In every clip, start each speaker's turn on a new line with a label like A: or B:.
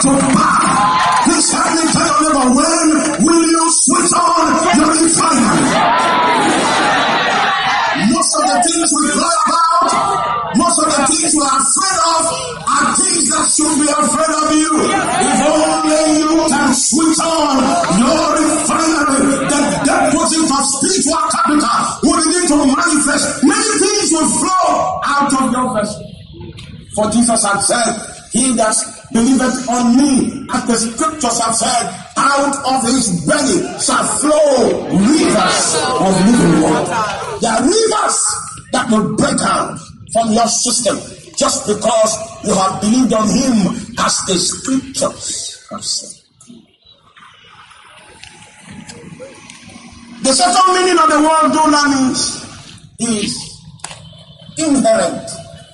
A: to pass. Please help me tell your neighbor, when will you switch on your refinery? Most of the things we cry about, most of the things we are afraid of, are things that should be afraid of you. If only you can switch on your refinery, the deposit of spiritual capital will begin to manifest. Many things will flow out of your vessel. For Jesus had said, he that believeth on me, as the scriptures have said, out of his belly shall flow rivers of living water. There are rivers that will break out from your system just because you have believed on him, as the scriptures have said. The second meaning of the word dunamis is inherent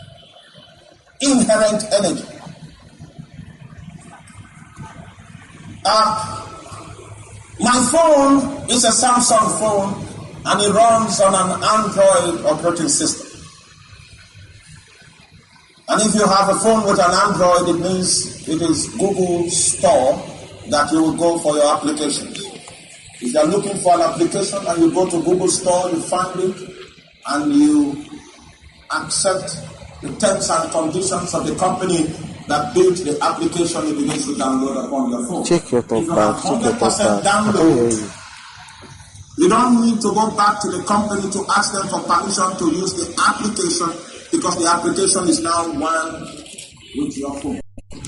A: energy. My phone is a Samsung phone and it runs on an Android operating system. And if you have a phone with an Android, it means it is Google Store that you will go for your applications. If you are looking for an application and you go to Google Store, you find it and you accept the terms and conditions of the company that built the application, it begins to download upon your phone.
B: Check your top back.
A: Check your top download. You don't need to go back to the company to ask them for permission to use the application, because the application is now one with your phone.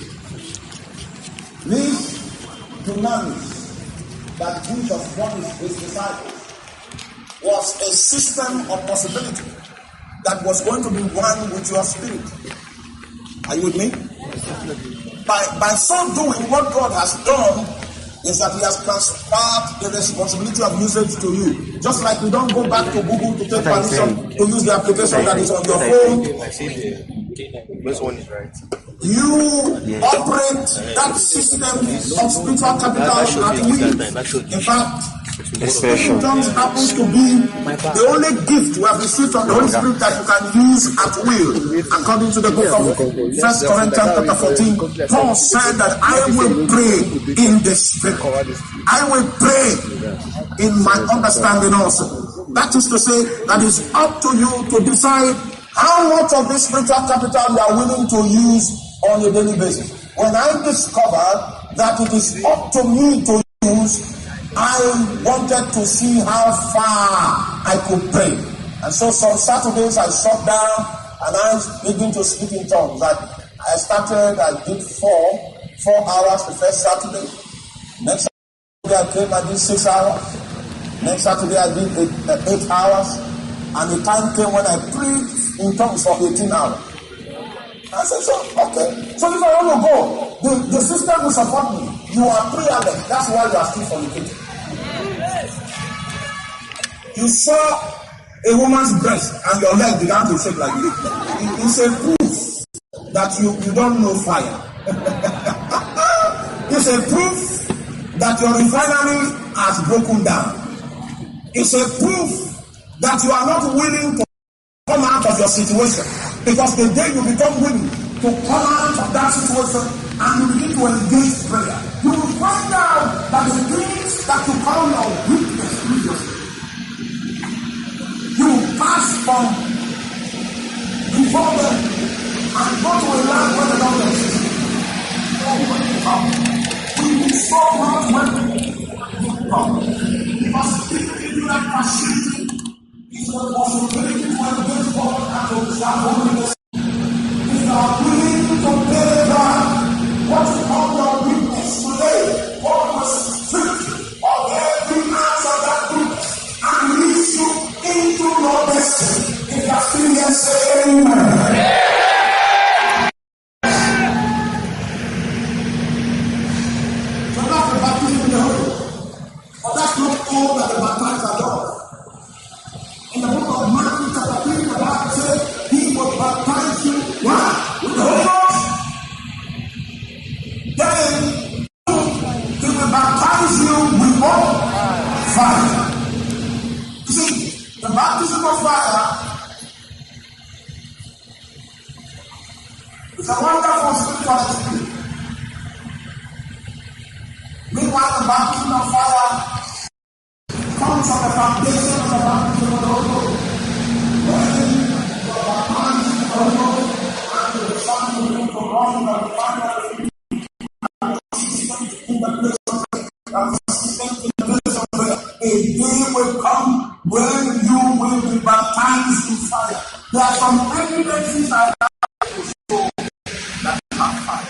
A: This dunamis that Jesus promised his disciples was a system of possibility that was going to be one with your spirit. Are you with me? By so doing, what God has done is that he has transferred the responsibility of usage to you. Just like you don't go back to Google to take permission to use the application that is on your phone.
C: This one is right.
A: You operate that system of spiritual capital at will. In fact, Spiritual tongues happens to be the only gift we have received from the Holy Spirit that you can use at will. According to the book of 1 Corinthians chapter 14, Paul said that I will pray in the Spirit. I will pray in my understanding also. That is to say, that is up to you to decide how much of this spiritual capital you are willing to use on a daily basis. When I discovered that it is up to me to use, I wanted to see how far I could pray. And so some Saturdays I shut down and I began to speak in tongues. I did 4 hours the first Saturday. Next Saturday I came, I did 6 hours. Next Saturday I did 8 hours. And the time came when I prayed in tongues for 18 hours. I said, so, okay. So if I want to go, the system will support me. You are prayerless. That's why you are still fornicating. You saw a woman's breast and your leg began to shake like this. It's a proof that you don't know fire. It's a proof that your refinery has broken down. It's a proof that you are not willing to come out of your situation. Because the day you become willing to come out of that situation and you begin to engage prayer, you will find out that the things that you call your weakness previously, you will pass from before them and go to a land where the Lord exists. We will so much when you come. Because if you have facility, it's a possibility to engage God and to observe holiness. If you are willing to pay back what you call your weakness today, God will strip of every ounce of that weakness and lead you into your destiny. If you are still here, say amen. baptism of fire comes from the foundation of the baptism of the Holy Ghost. When you are baptized in the Holy Ghost, and the Son will be for all the Father in the place of prayer. In the place of prayer. A day will come when you will be baptized in fire. There are some evidences I have to show that you have fire.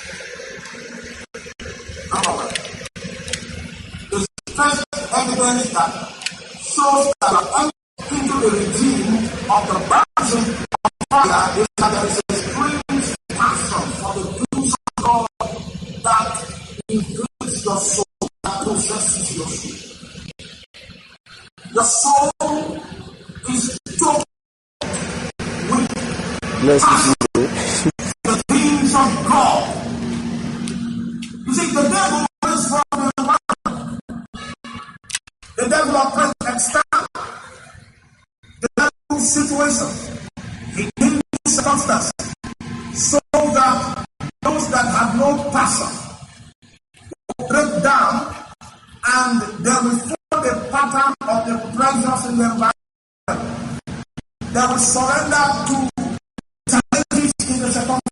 A: Number one. The first evidence that shows that you are entering into the regime of the baptism of fire is that there is a strange passion for the things of God that invades your soul, that possesses your soul. Your soul is choked with passion for the things of God. You see, the devil is from the environment. The devil operates external. The devil situation. He brings circumstances so that those that have no passion will break down and they will follow the pattern of the pressures in the environment. They will surrender to challenges in the circumstances.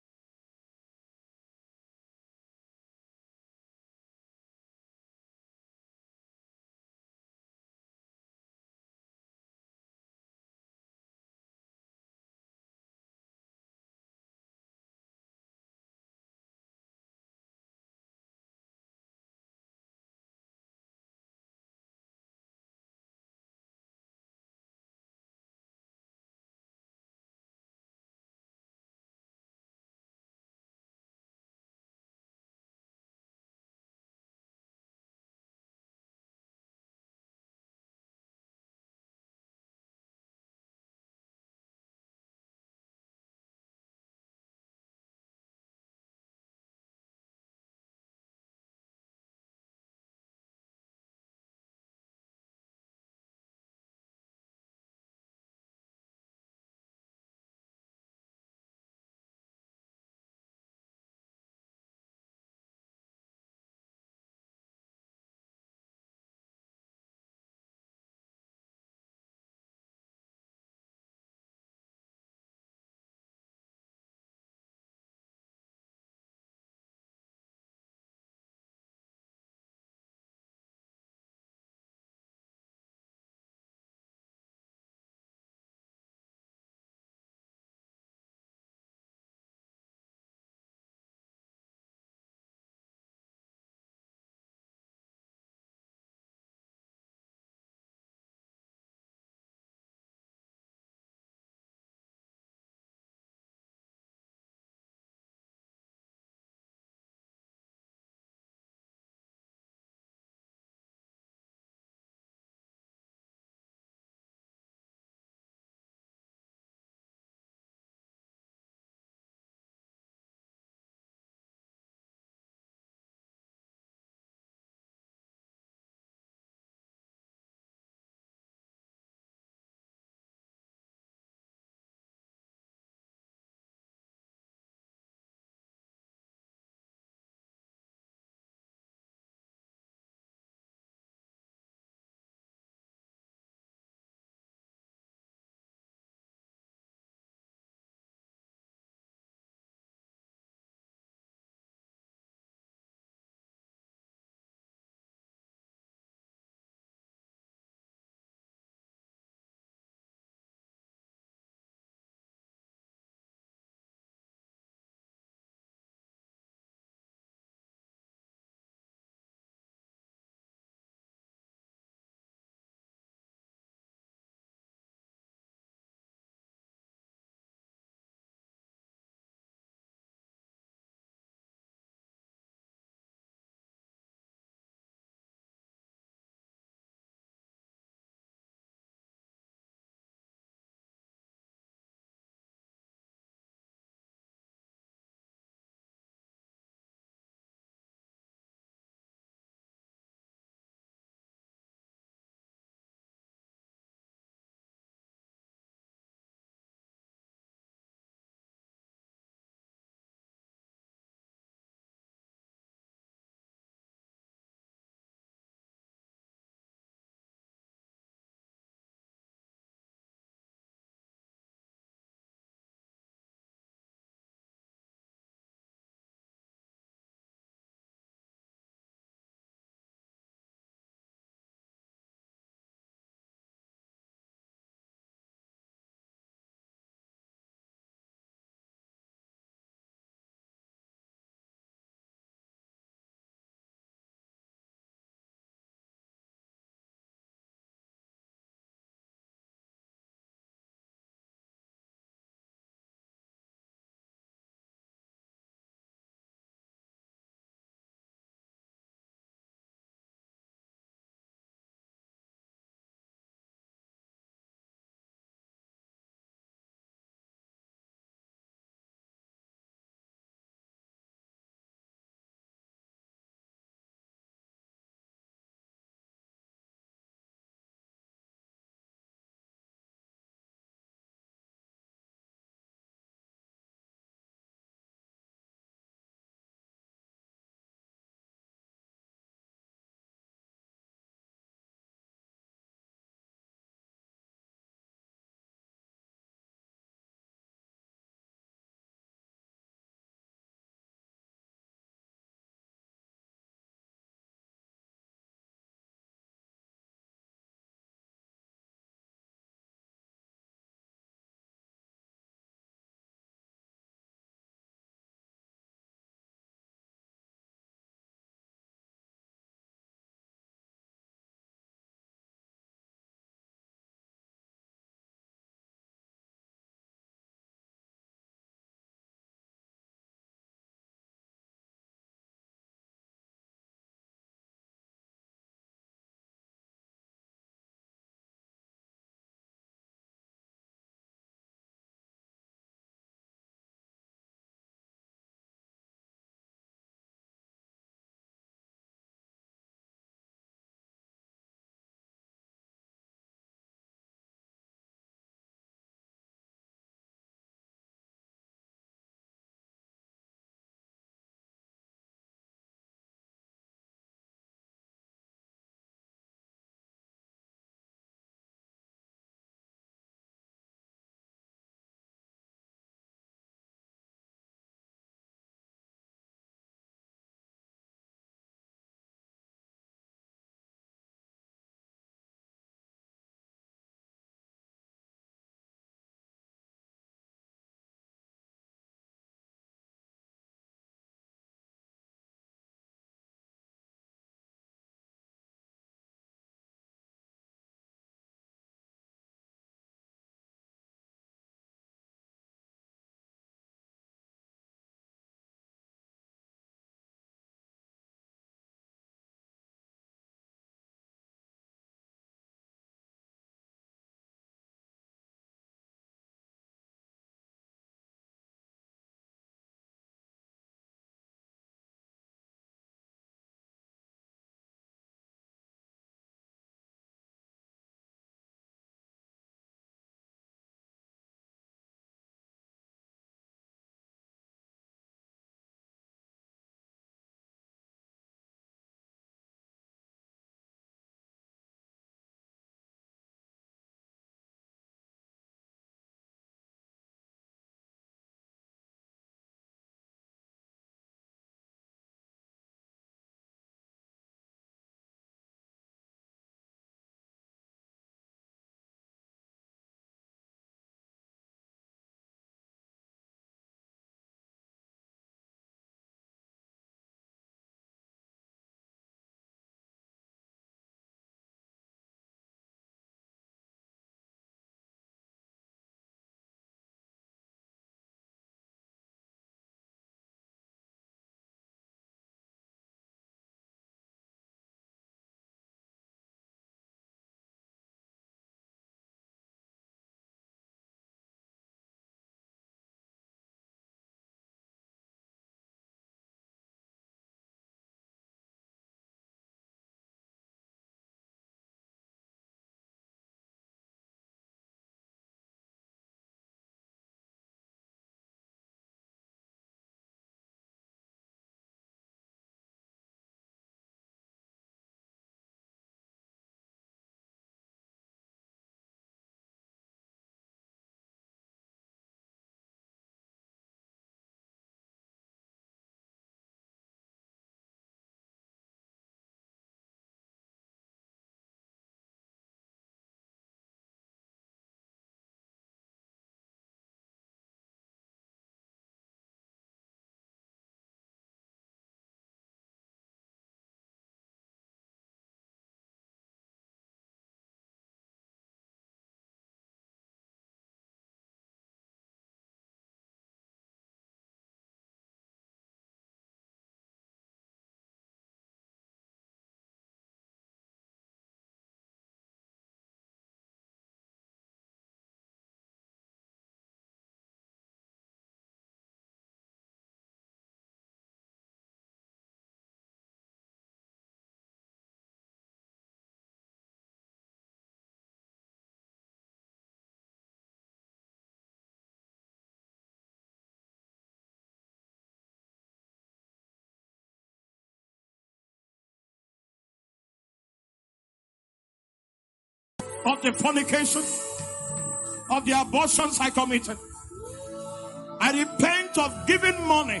A: of the fornication, of the abortions I committed. I repent of giving money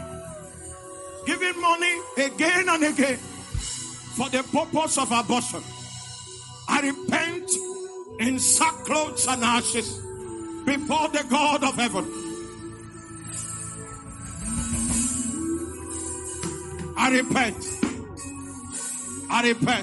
A: again and again for the purpose of abortion. I repent in sackcloth and ashes before the God of heaven. I repent. I repent.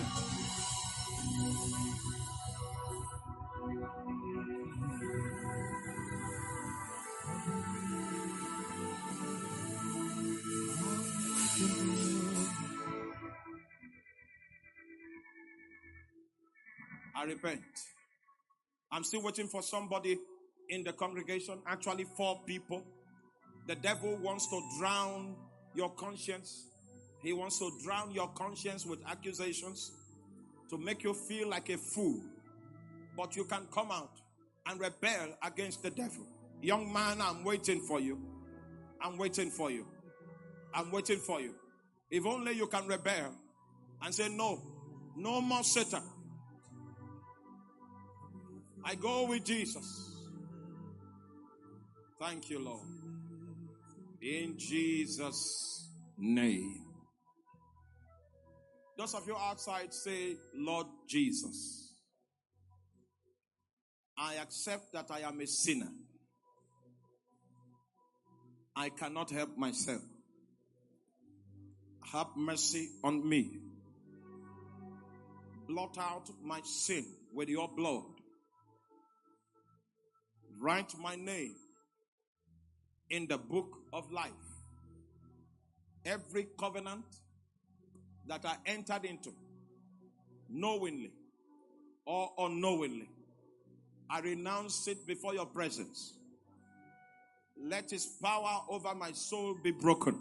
A: I repent. I'm still waiting for somebody in the congregation, actually 4 people. The devil wants to drown your conscience. He wants to drown your conscience with accusations to make you feel like a fool. But you can come out and rebel against the devil. Young man, I'm waiting for you. I'm waiting for you. I'm waiting for you. If only you can rebel and say, no more Satan. I go with Jesus. Thank you, Lord. In Jesus' name. Those of you outside say, Lord Jesus, I accept that I am a sinner. I cannot help myself. Have mercy on me. Blot out my sin with your blood. Write my name in the book of life. Every covenant that I entered into, knowingly or unknowingly, I renounce it before your presence. Let his power over my soul be broken.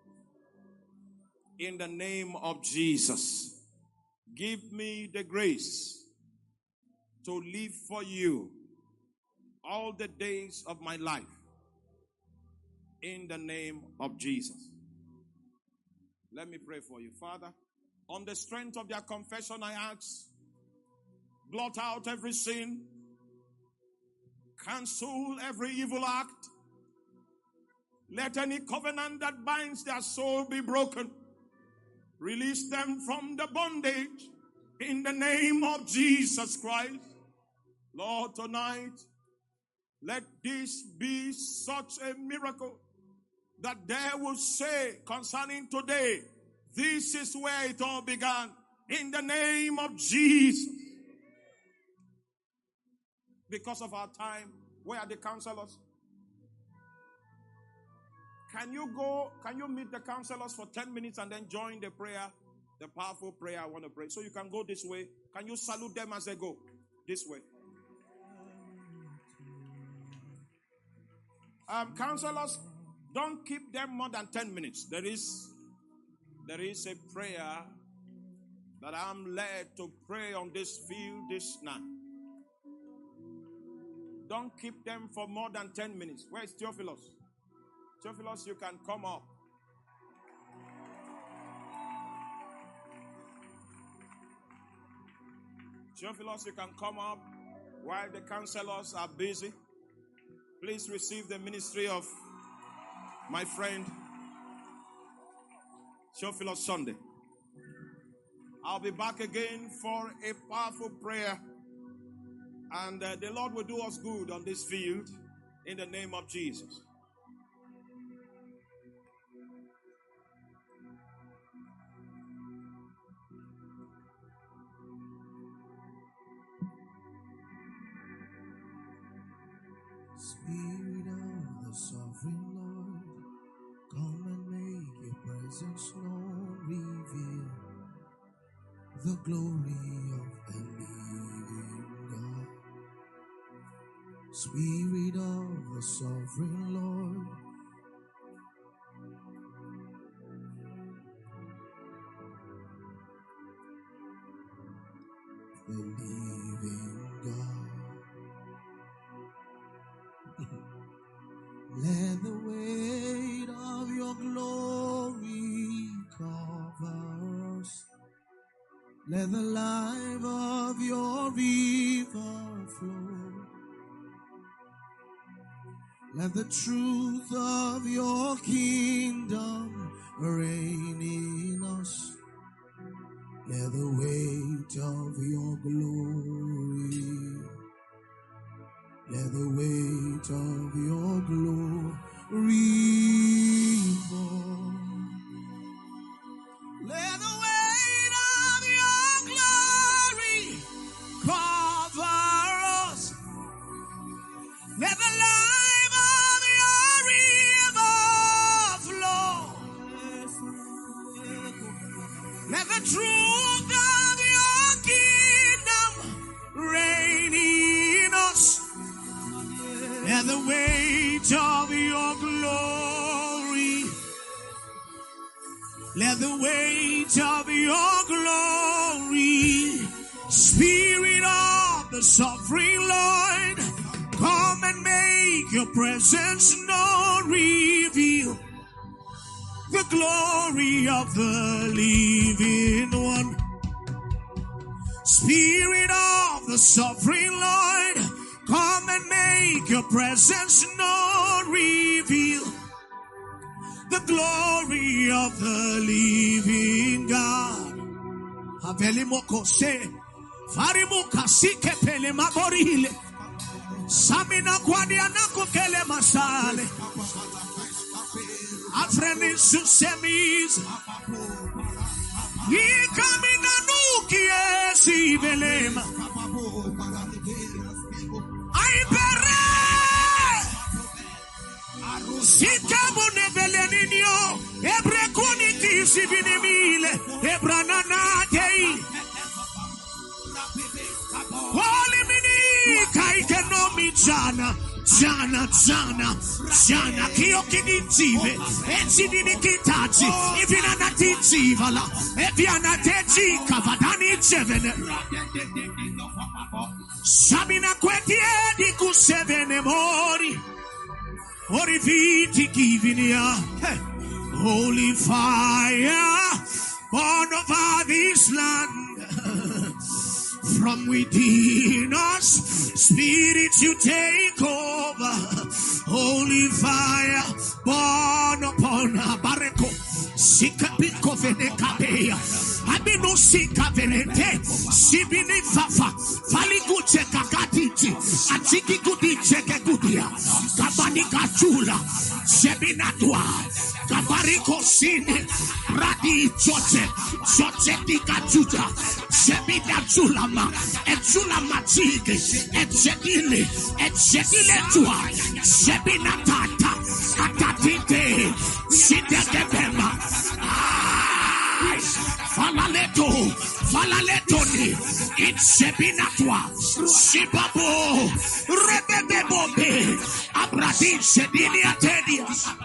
A: In the name of Jesus, give me the grace to live for you all the days of my life. In the name of Jesus. Let me pray for you. Father, on the strength of their confession, I ask, blot out every sin, cancel every evil act. Let any covenant that binds their soul be broken. Release them from the bondage in the name of Jesus Christ. Lord, tonight, let this be such a miracle that they will say concerning today, this is where it all began. In the name of Jesus. Because of our time, where are the counselors? Can you meet the counselors for 10 minutes and then join the prayer, the powerful prayer I want to pray? So you can go this way. Can you salute them as they go? This way. Counselors, don't keep them more than 10 minutes. There is a prayer that I'm led to pray on this field this night. Don't keep them for more than 10 minutes. Where is Theophilus? Theophilus, you can come up. Theophilus, you can come up while the counselors are busy. Please receive the ministry of my friend Theophilus Sunday. I'll be back again for a powerful prayer, and the Lord will do us good on this field in the name of Jesus.
B: Spirit of the sovereign Lord, come and make your presence known. Reveal the glory of the living God. Spirit of the sovereign Lord, the living God. Let the weight of your glory cover us. Let the life of your river flow. Let the truth of your kingdom reign in us. Let the weight of your glory, let the weight of your glory fall. Let the weight of your glory cover us. Let the life of your river flow. Let the truth of your kingdom reign in us. Let the weight of your glory, let the weight of your glory, Spirit of the sovereign Lord, come and make your presence known. Reveal the glory of the living one. Spirit of the sovereign Lord, come and make your presence known. Reveal the glory of the living God. Avelimoko se farimuka sike pele magorile samina kwadia nako kele masale afreni susemis yi kamina nuki esi velema ai pere Sikabu neveleninio ebrekuni kisivinimile ebranana kei Holy mini kaikenomi jana kio kinitive enzidini kitaji ivina natijiva la eviana teji kavadani chevene Sabina kwetie di kusevene mori Oriviti kivinia, holy fire, born over this land. From within us, Spirit, you take over. Holy fire, born upon Bareko. Sikapiko venekabea. Abino sika venete. Sibini fafa. Faliguche kakatiti. Atiki gudiche kegudia. Kabani kachula. Sebinatua. Kabariko sine. Radi choche. Choche di kachuja. Sebina chulama. Echulama chige. Echedile. Echedile tua. Sebina tata. Atatite. Sidekebema. Falaleto ni. It's Sebinatwa. Shibabo. Rebebebobe. Abradin Sedini Atedia.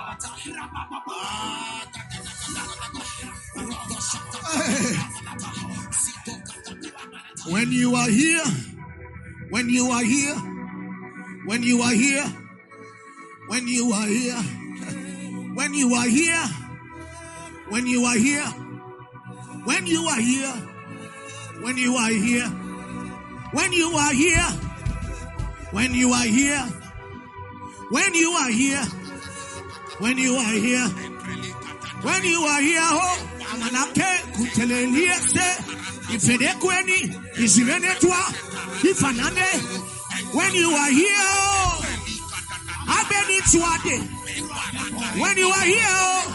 B: When you are here, when you are here, when you are here, when you are here, when you are here, when you are here, when you are here, when you are here, when you are here, when you are here, when you are here, when you are here, when you are here, oh, amanake kutelelie se ifede kweni isirene twa ifanane. When you are here, oh, abeni twade. When you are here, oh,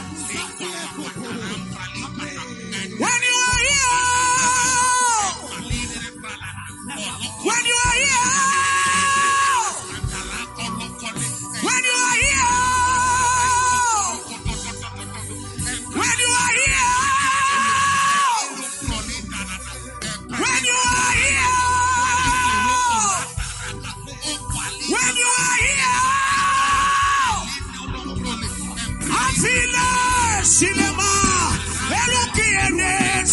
B: when you are here, when you are here, when you are here, when you are here, when you are here, when you are here, I feel cinema.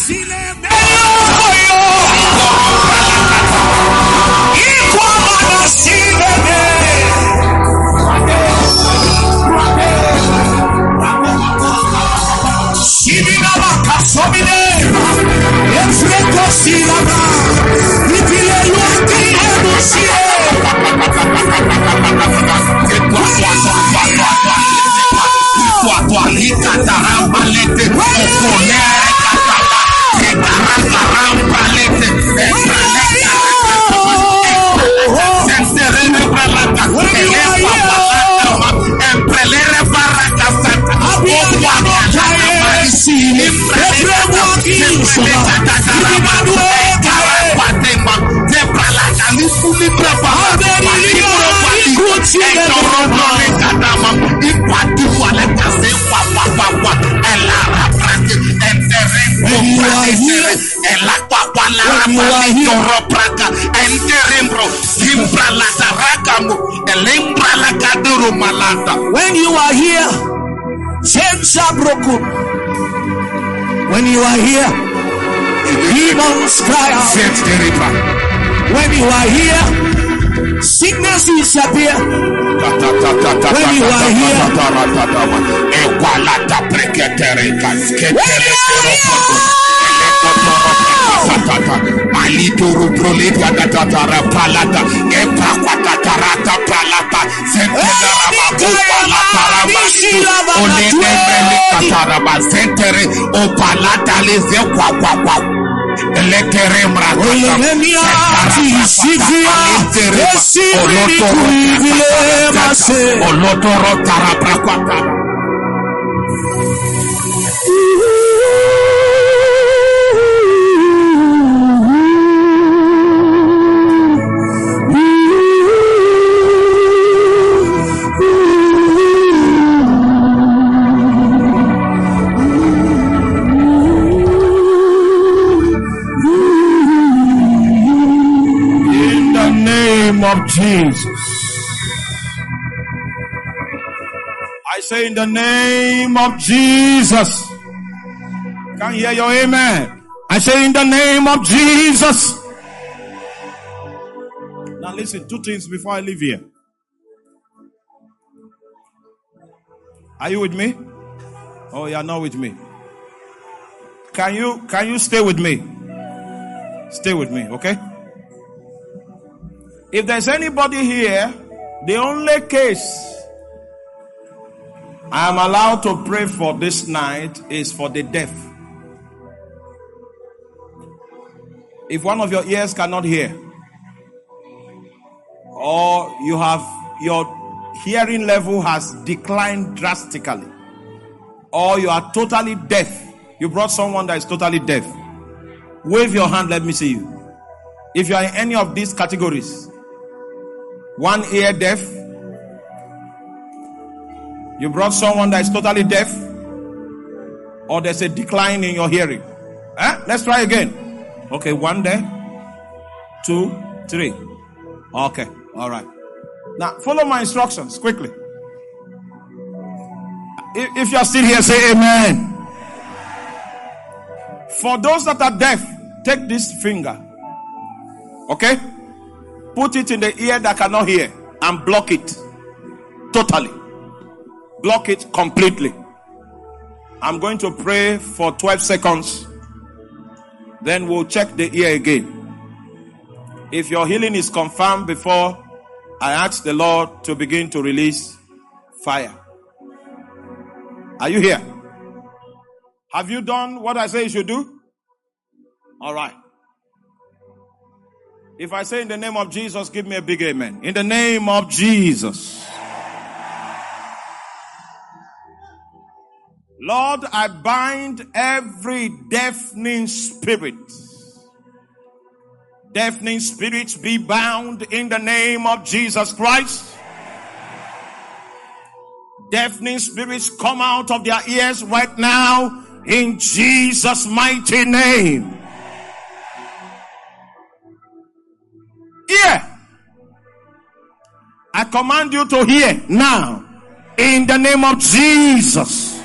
B: When you are here, chains are broken. When you are here, demons cry out. When you are here, sickness disappear. When you are here,
A: of Jesus. I say in the name of Jesus. Can't hear your amen. I say in the name of Jesus. Now listen, two things before I leave here. Are you with me? Oh, you are not with me. Can you stay with me? Stay with me, okay? If there's anybody here, the only case I am allowed to pray for this night is for the deaf. If one of your ears cannot hear, or your hearing level has declined drastically, or you are totally deaf, you brought someone that is totally deaf, wave your hand, let me see you. If you are in any of these categories, one ear deaf, you brought someone that is totally deaf, or there's a decline in your hearing. Let's try again. Okay, one there, 2, 3. Okay, all right. Now follow my instructions quickly. If you are still here, say amen. For those that are deaf, take this finger, okay? Put it in the ear that cannot hear and block it totally. Block it completely. I'm going to pray for 12 seconds. Then we'll check the ear again. If your healing is confirmed before I ask the Lord to begin to release fire. Are you here? Have you done what I say you should do? All right. If I say in the name of Jesus, give me a big amen. In the name of Jesus. Lord, I bind every deafening spirit. Deafening spirits be bound in the name of Jesus Christ. Deafening spirits come out of their ears right now in Jesus' mighty name. Ear, I command you to hear now in the name of Jesus.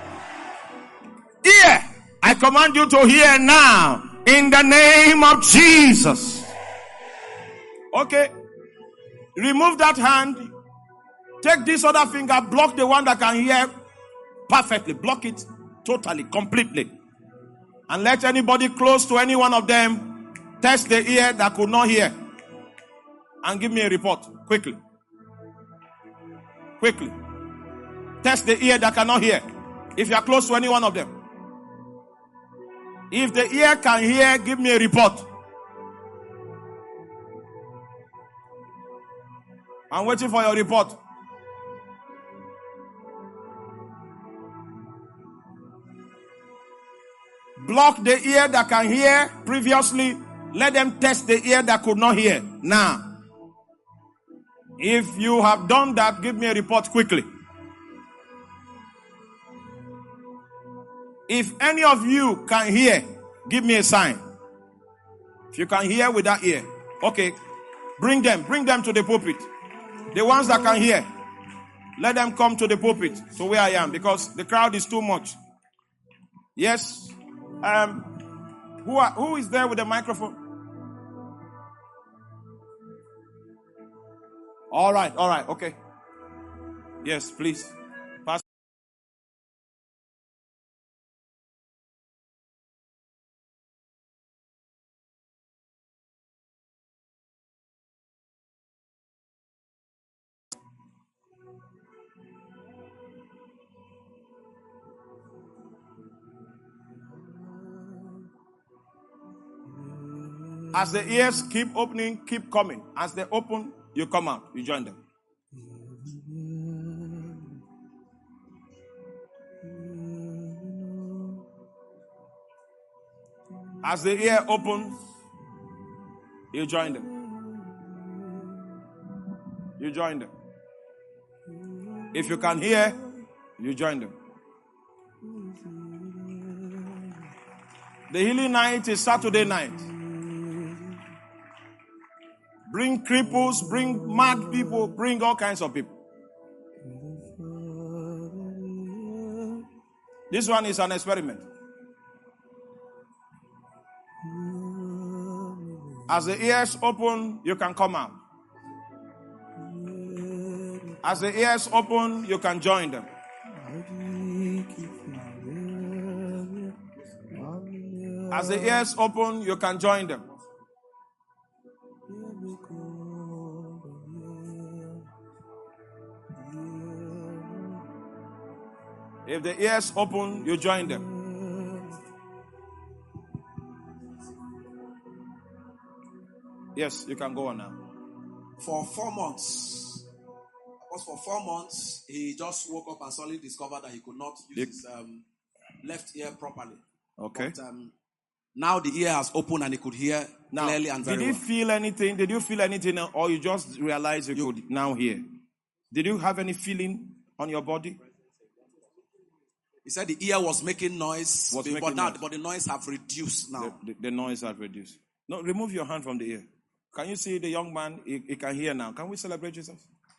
A: Ear, I command you to hear now in the name of Jesus. Okay, remove that hand. Take this other finger, block the one that can hear perfectly. Block it totally, completely. And let anybody close to any one of them Test the ear that could not hear. And give me a report. Quickly. Quickly. Test the ear that cannot hear. If you are close to any one of them. If the ear can hear, give me a report. I'm waiting for your report. Block the ear that can hear previously. Let them test the ear that could not hear. Now, if you have done that, give me a report quickly. If any of you can hear, give me a sign. If you can hear with that ear. Okay. Bring them to the pulpit. The ones that can hear, let them come to the pulpit, to where I because the crowd is too much. Yes. Who is there with the microphone? All right. Okay. Yes, please. Pass. As the ears keep opening, keep coming. As they open, you come out. You join them. As the ear opens, you join them. You join them. If you can hear, you join them. The healing night is Saturday night. Bring cripples, bring mad people, bring all kinds of people. This one is an experiment. As the ears open, you can come out. As the ears open, you can join them. As the ears open, you can join them. If the ears open, you join them. Yes, you can go on now.
D: For 4 months, he just woke up and suddenly discovered that he could not use his left ear properly.
A: Okay.
D: But, now the ear has opened and he could hear clearly and very well.
A: Did you feel anything? Did you feel anything, or you just realized you could now hear? Did you have any feeling on your body?
D: He said the ear was making noise, but the noise have reduced now.
A: The noise have reduced. No, remove your hand from the ear. Can you see the young man? He can hear now. Can we celebrate Jesus?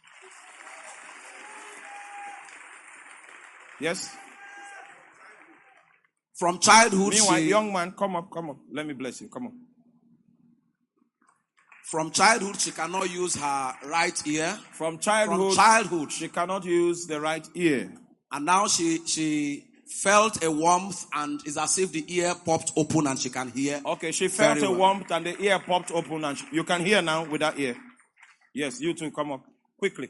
A: Yes?
D: From childhood,
A: meanwhile, young man, come up. Let me bless you. Come on.
D: From childhood, she cannot use her right ear.
A: From childhood, she cannot use the right ear.
D: And now she felt a warmth and it's as if the ear popped open and she can hear.
A: Okay, she felt a warmth and the ear popped open and you can hear now with that ear. Yes, you too, come up. Quickly.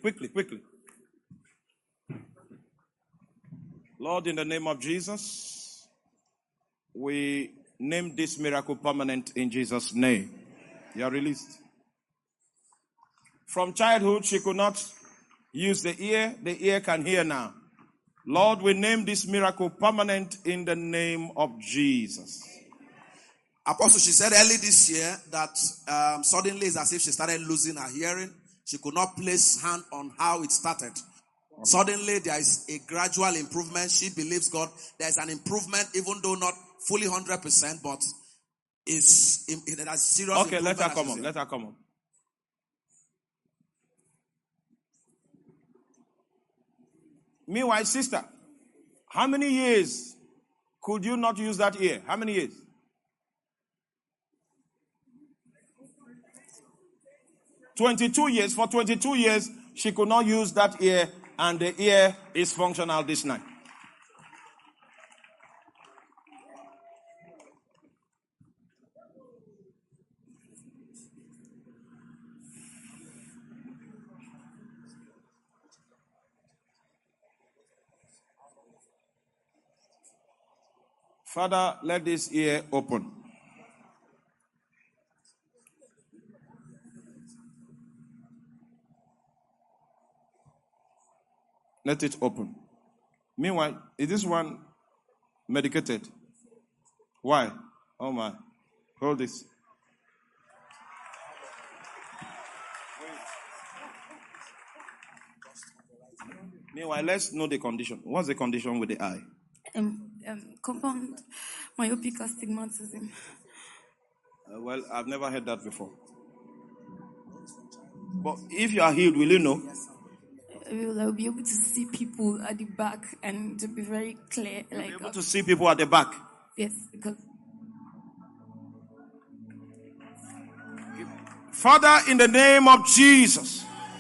A: Lord, in the name of Jesus, we name this miracle permanent in Jesus' name. You are released. From childhood, she could not use the ear can hear now. Lord, we name this miracle permanent in the name of Jesus.
D: Apostle, she said early this year that suddenly it's as if she started losing her hearing. She could not place hand on how it started. Okay. Suddenly there is a gradual improvement. She believes God. There is an improvement, even though not fully 100%, but it has serious
A: improvement. Okay, let her come up. Meanwhile, sister, how many years could you not use that ear? How many years? 22 years. For 22 years, she could not use that ear, and the ear is functional this night.
E: Father, let this ear open. Let it open. Meanwhile, is this one medicated? Why? Oh my. Hold this. Meanwhile, let's know the condition. What's the condition with the eye?
F: Compound myopic astigmatism.
E: Well, I've never heard that before. But if you are healed, will you know?
F: I'll be able to see people at the back and to be very clear.
E: You'll be able to see people at the back.
F: Yes, because
E: Father, in the name of Jesus,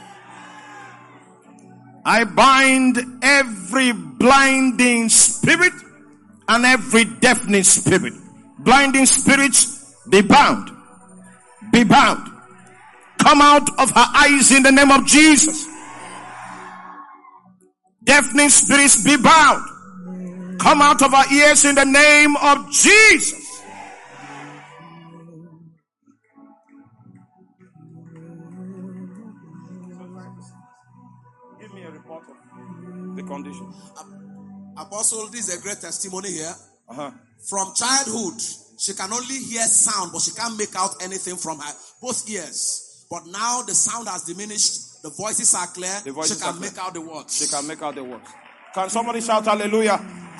E: I bind every blinding spirit and every deafening spirit. Blinding spirits, be bound. Be bound. Come out of her eyes in the name of Jesus. Deafening spirits, be bound. Come out of her ears in the name of Jesus. Give me a report of the condition.
D: Apostle, this is a great testimony here.
E: Uh-huh.
D: From childhood, she can only hear sound, but she can't make out anything from her both ears. But now the sound has diminished. The voices are clear. She can make out the words.
E: She can make out the words. Can somebody shout hallelujah?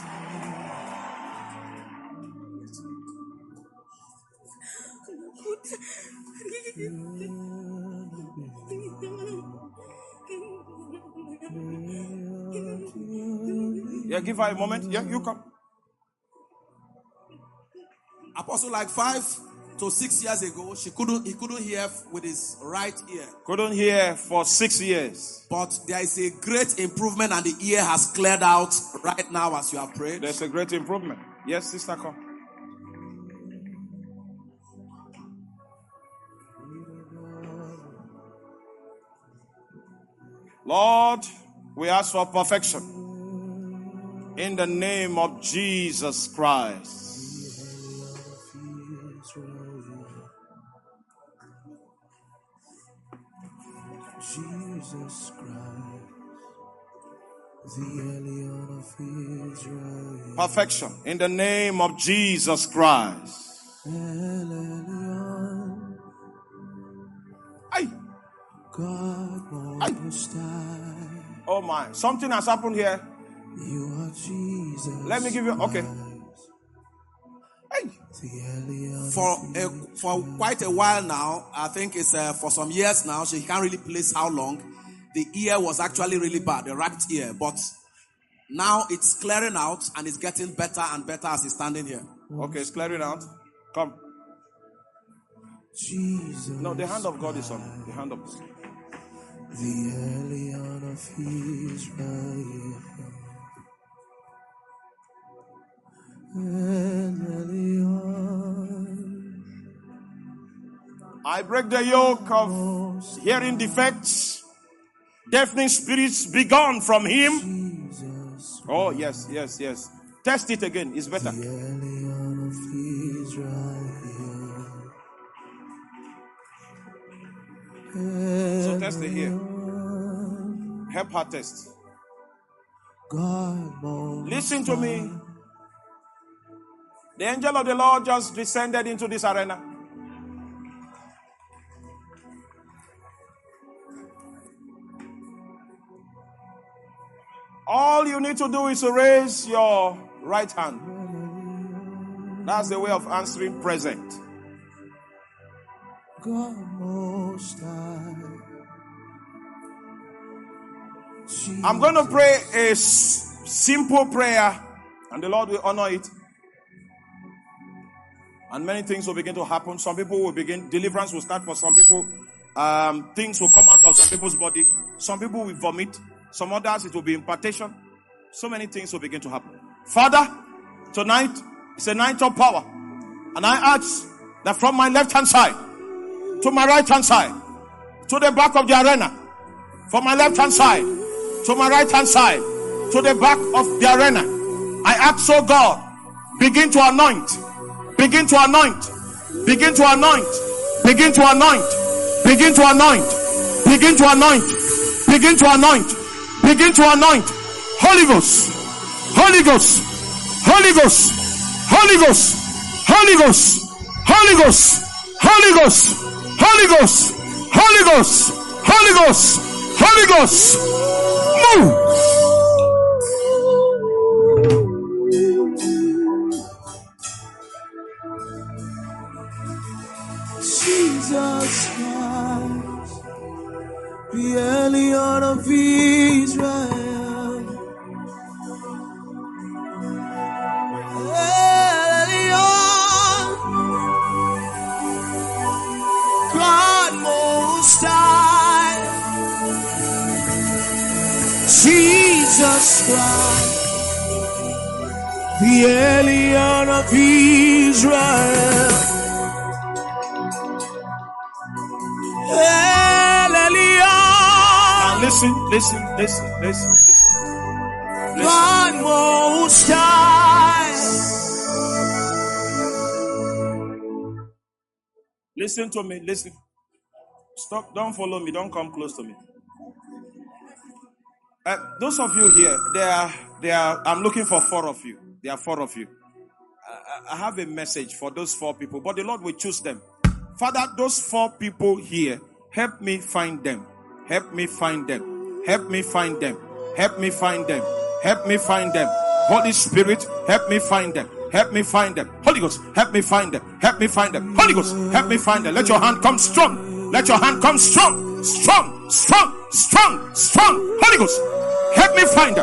E: Yeah, give her a moment. Yeah, you come.
D: Apostle, like 5 to 6 years ago, he couldn't hear with his right ear.
E: Couldn't hear for 6 years.
D: But there is a great improvement and the ear has cleared out right now as you have prayed.
E: There's a great improvement. Yes, sister, come. Lord, we ask for perfection in the name of Jesus Christ.
B: Jesus Christ, the Elion of Israel.
E: Perfection in the name of Jesus Christ.
B: Elion,
E: Aye.
B: God Most High.
E: Oh my, something has happened here.
B: You are Jesus.
E: Let me give you, okay. Hey.
D: For quite a while now, I think it's for some years now, she can't really place how long. The ear was actually really bad, the right ear. But now it's clearing out and it's getting better and better as he's standing here.
E: Okay, it's clearing out. Come.
B: Jesus.
E: No, the hand of God is on. The hand of God.
B: The Elion of Israel.
E: I break the yoke of hearing defects. Deafening spirits be gone from him. Oh, yes, yes, yes. Test it again. It's better. So test the ear. Help her test. Listen to me. The angel of the Lord just descended into this arena. All you need to do is to raise your right hand. That's the way of answering present.
B: God Most High.
E: I'm going to pray a simple prayer, and the Lord will honor it. And many things will begin to happen. Some people will begin, deliverance will start for some people. Things will come out of some people's body. Some people will vomit. Some others, it will be impartation. So many things will begin to happen. Father, tonight is a night of power. And I ask that from my left hand side to my right hand side, to the back of the arena, from my left hand side to my right hand side, to the back of the arena, I ask, oh God, Begin to anoint. Begin to anoint. Begin to anoint. Begin to anoint. Begin to anoint. Begin to anoint. Begin to anoint. Begin to anoint. Holy Ghost. Holy Ghost. Holy Ghost. Holy Ghost. Holy Ghost. Holy Ghost. Holy Ghost. Holy Ghost. Holy Ghost. Holy Ghost. Holy Ghost. Move.
B: Jesus Christ, the Elion of Israel. Elion, God Most High, Jesus Christ, the Elion of Israel.
E: Now listen.
B: God Most High.
E: Listen to me. Listen. Stop. Don't follow me. Don't come close to me. Those of you here, they are. I'm looking for 4 of you. There are 4 of you. I have a message for those 4 people, but the Lord will choose them. Father, those 4 people here, help me find them. Help me find them. Help me find them. Help me find them. Help me find them. Holy Spirit, help me find them. Help me find them. Holy Ghost, help me find them. Help me find them. Holy Ghost, help me find them. Let your hand come strong. Let your hand come strong. Strong, strong, strong, strong. Holy Ghost, help me find them.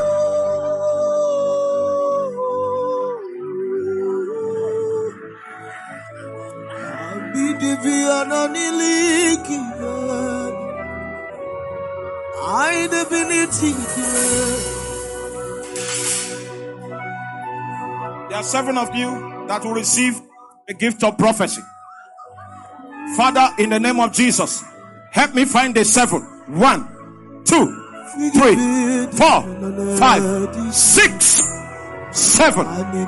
E: There are 7 of you that will receive a gift of prophecy. Father, in the name of Jesus, help me find the 7. 1, 2, 3, 4, 5, 6, 7.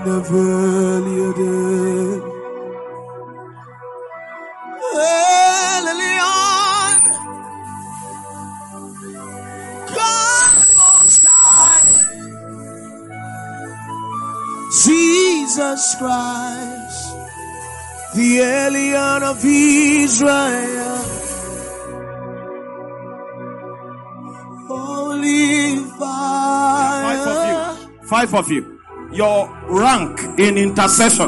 B: Jesus Christ, the Elion of Israel. Holy fire.
E: 5 of you. Your rank in intercession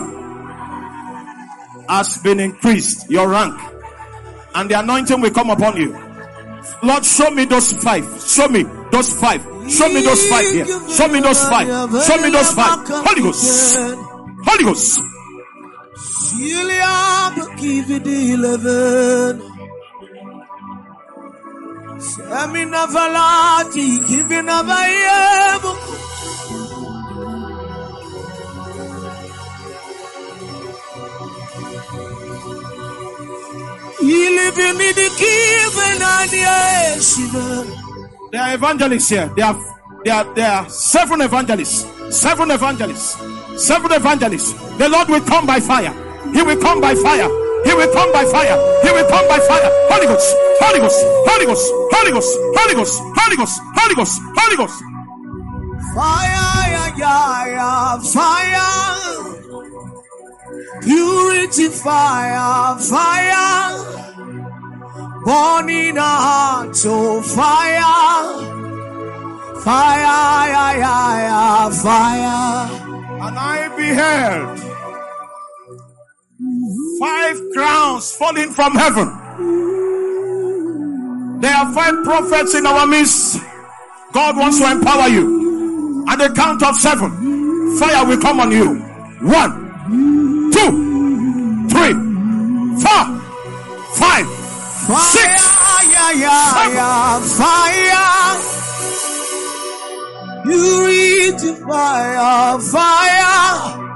E: has been increased. Your rank. And the anointing will come upon you. Lord, show me those 5. Show me those 5. Show me those 5 here. Show me those 5. Show me those 5. Holy Ghost. Holy Ghost. There are evangelists here. There are 7 evangelists. 7 evangelists. 7 evangelists. The Lord will come by fire. He will come by fire. He will come by fire. He will come by fire. Holy Ghost. Holy Ghost. Holy Ghost. Holy Ghost. Holy Ghost. Holy Ghost. Holy Ghost. Holy Ghost.
B: Fire, fire. Purity fire, fire. Born in our hearts, oh fire. Fire, fire.
E: And I beheld 5 crowns falling from heaven. There are 5 prophets in our midst. God wants to empower you. At the count of 7, fire will come on you. 1, 2, 3, 4, 5, 6, 7.
B: Fire. You read the fire.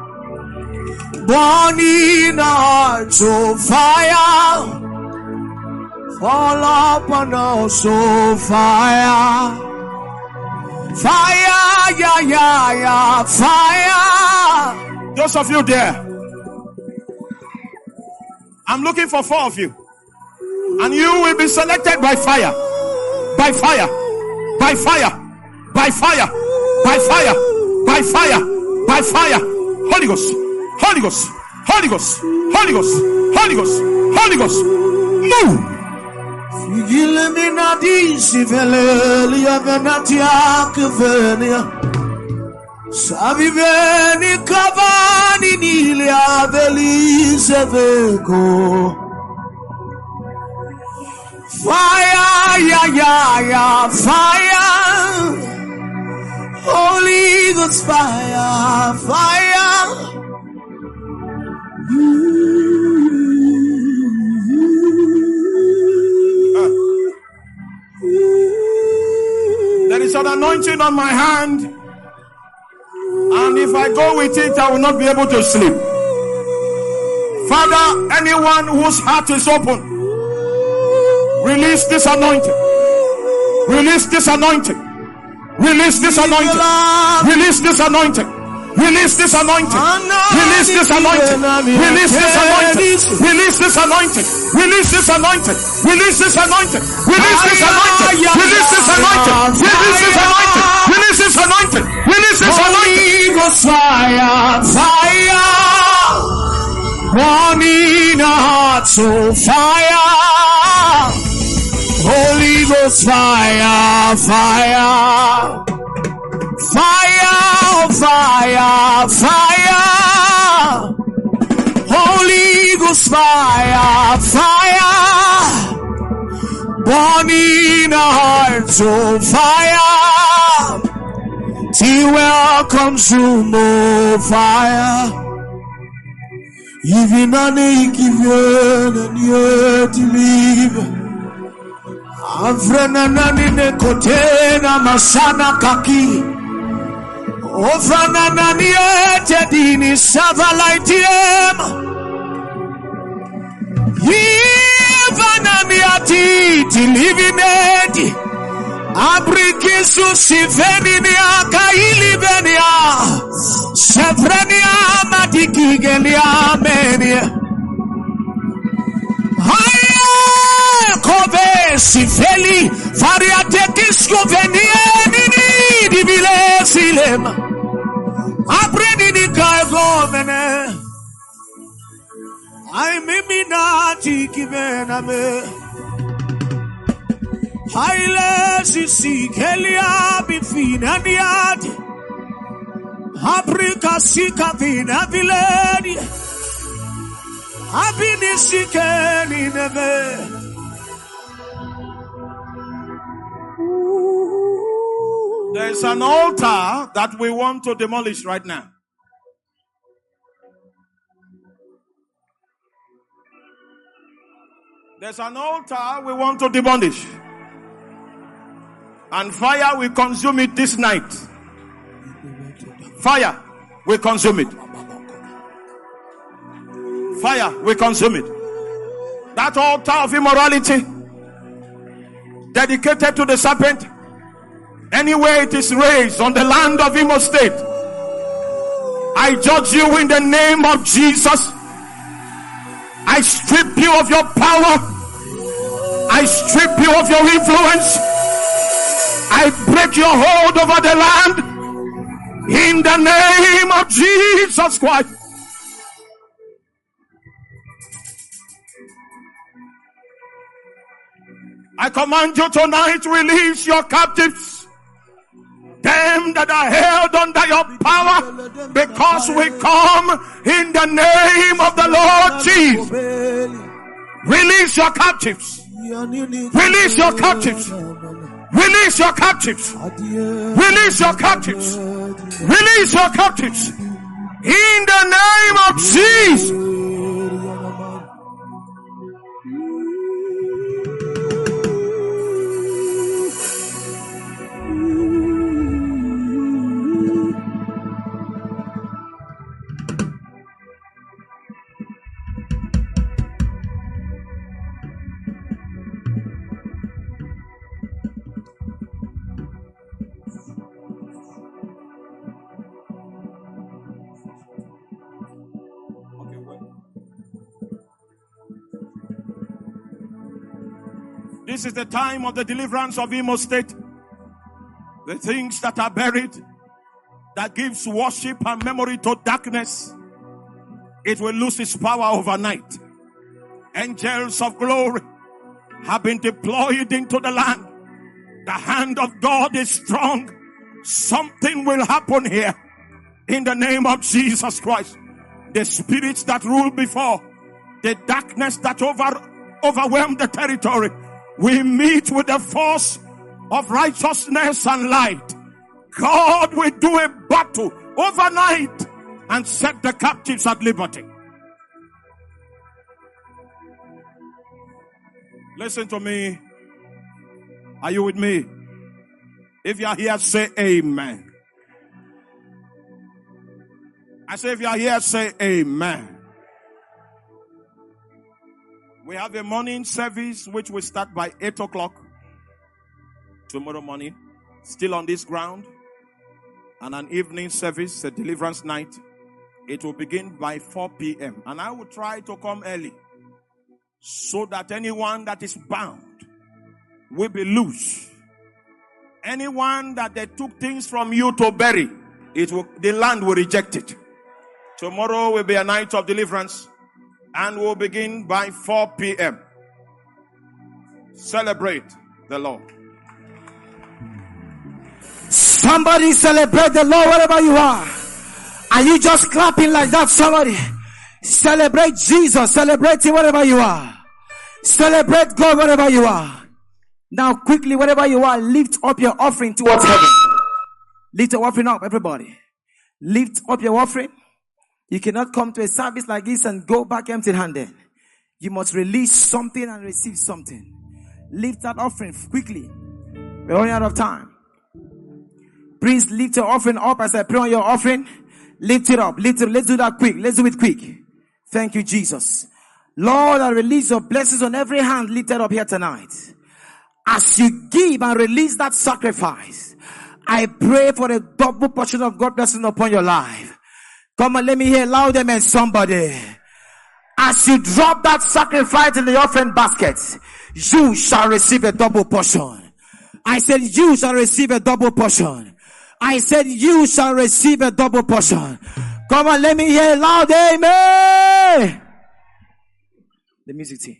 B: Born in our hearts, oh fire. Fall upon us, oh fire. Fire, fire.
E: Those of you there, I'm looking for 4 of you. And you will be selected by fire. By fire. By fire. By fire. By fire. By fire. By fire. Holy Ghost. Holy Ghost. Holy Ghost. Holy Ghost. Holy Ghost. Holy Ghost. Move.
B: Saviveni cavani nilia velise veco. Fire, ya, fire. Holy Ghost fire, fire.
E: There is an anointing on my hand. And if I go with it, I will not be able to sleep. Father, anyone whose heart is open, release this anointing. Release this anointing. Release this anointing. Release this anointing. Release this anointing. Release this anointing. Release this anointing. Release this anointing. Release this anointing. Release this anointing. Release this anointing. Release this anointing. Release this anointing. Release this anointing. Release this anointing.
B: Fire, fire. Burning hearts, so fire. Holy Ghost fire, fire. Fire, fire, fire. Holy Ghost fire, fire. Burning hearts, so fire. Till will consume fire. Even on the given and yet to live. Avrana nane kotena masana kaki. Ofrana nani ete dini savalaitiem. Yivana miati tilivinedi. Abrikisu sivenia kaili venia. Sevrenia madikigelia menia. Haya kove siveli variatekisku venia nini divile silem. Apreni ni kaegomene. Ai mimi nati kivena me. Haile sisi kelia bifina niati. Afrika sika vina viledi. Abini sikeni neve.
E: There is an altar that we want to demolish right now. There's an altar we want to demolish. And fire will consume it this night. Fire will consume it. Fire will consume it. That altar of immorality dedicated to the serpent, anywhere it is raised on the land of Imo State, I judge you in the name of Jesus. I strip you of your power. I strip you of your influence. I break your hold over the land in the name of Jesus Christ. I command you tonight, release your captives, them that are held under your power, because we come in the name of the Lord Jesus. Release your captives. Release your captives. Release your captives. Release your captives. Release your captives. In the name of Jesus. This is the time of the deliverance of Imo State. The things that are buried, that gives worship and memory to darkness, it will lose its power overnight. Angels of glory have been deployed into the land. The hand of God is strong. Something will happen here in the name of Jesus Christ. The spirits that ruled before, the darkness that overwhelmed the territory, we meet with the force of righteousness and light. God will do a battle overnight and set the captives at liberty. Listen to me. Are you with me? If you are here, say amen. I say if you are here, say amen. We have a morning service which will start by 8 o'clock tomorrow morning, still on this ground, and an evening service, a deliverance night. It will begin by 4 p.m. and I will try to come early so that anyone that is bound will be loose. Anyone that they took things from you to bury, the land will reject it. Tomorrow will be a night of deliverance and will begin by 4 p.m. Celebrate the Lord.
G: Somebody celebrate the Lord wherever you are. Are you just clapping like that? Somebody celebrate Jesus. Celebrate Him wherever you are. Celebrate God wherever you are. Now quickly, wherever you are, lift up your offering towards heaven. Lift your offering up, everybody. Lift up your offering. You cannot come to a service like this and go back empty-handed. You must release something and receive something. Lift that offering quickly. We're running out of time. Please lift your offering up as I pray on your offering. Lift it up. Lift it. Let's do that quick. Let's do it quick. Thank you, Jesus. Lord, I release your blessings on every hand lifted up here tonight. As you give and release that sacrifice, I pray for a double portion of God blessing upon your life. Come on, let me hear loud amen, somebody. As you drop that sacrifice in the offering basket, you shall receive a double portion. I said you shall receive a double portion. I said you shall receive a double portion. Come on, let me hear loud amen. The music team.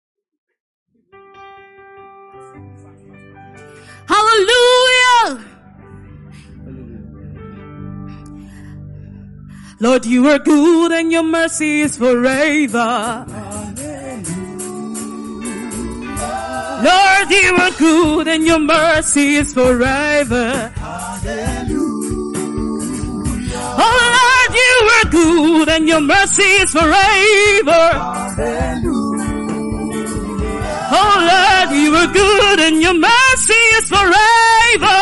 F: Hallelujah. Lord, you are good and your mercy is forever. Lord, you are good and your mercy is forever. Oh Lord, you are good and your mercy is forever. Oh Lord, you are good and your mercy is forever.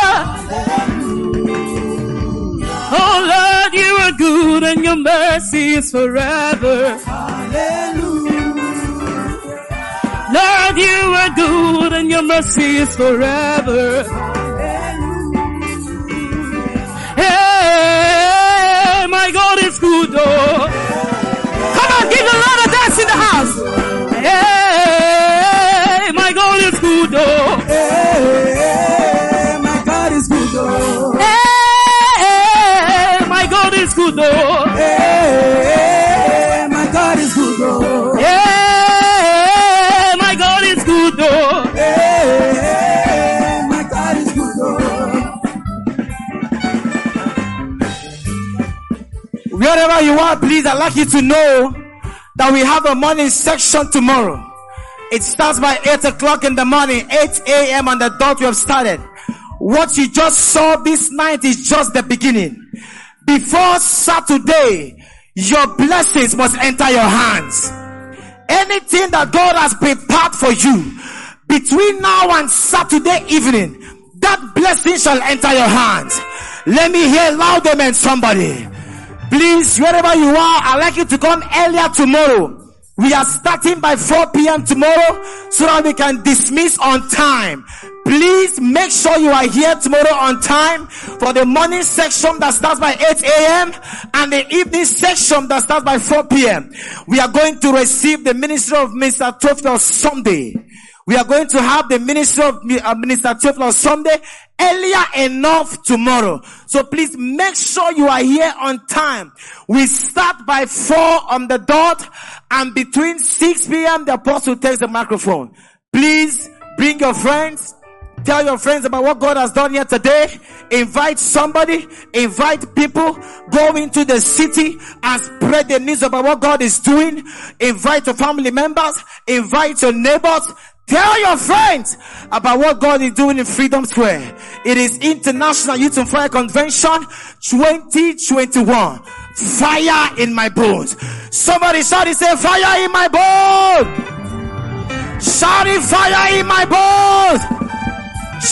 F: Oh Lord, you are good and your mercy is forever. Lord, you are good and your mercy is forever. Hey, my God is good, oh. Come on, give the Lord a dance in the house. Hey, my God is good, oh.
G: Hey, my God is good, oh.
F: Hey, my God is good, oh.
G: Hey, my God is good, oh.
F: Hey, my God is good, oh.
G: Hey, my God is good, oh. Wherever you are, please, I'd like you to know that we have a morning section tomorrow. It starts by 8 o'clock in the morning, 8 a.m. on the dot. We have started. What you just saw this night is just the beginning. Before Saturday, your blessings must enter your hands. Anything that God has prepared for you between now and Saturday evening, that blessing shall enter your hands. Let me hear loud amen, somebody. Please, wherever you are, I'd like you to come earlier tomorrow. We are starting by 4 p.m. tomorrow so that we can dismiss on time. Please make sure you are here tomorrow on time for the morning section that starts by 8 a.m. and the evening section that starts by 4 p.m. We are going to receive the ministry of Mr. Tofel Sunday. We are going to have the ministry of Minister Theophilus Sunday earlier enough tomorrow. So please make sure you are here on time. We start by 4 on the dot, and between 6 p.m. the apostle takes the microphone. Please bring your friends. Tell your friends about what God has done here today. Invite somebody. Invite people. Go into the city and spread the news about what God is doing. Invite your family members. Invite your neighbors. Tell your friends about what God is doing in Freedom Square. It is International Youth on Fire Convention 2021. Fire in my bones. Somebody shout it, say fire in my bones. Shout it, fire in my bones.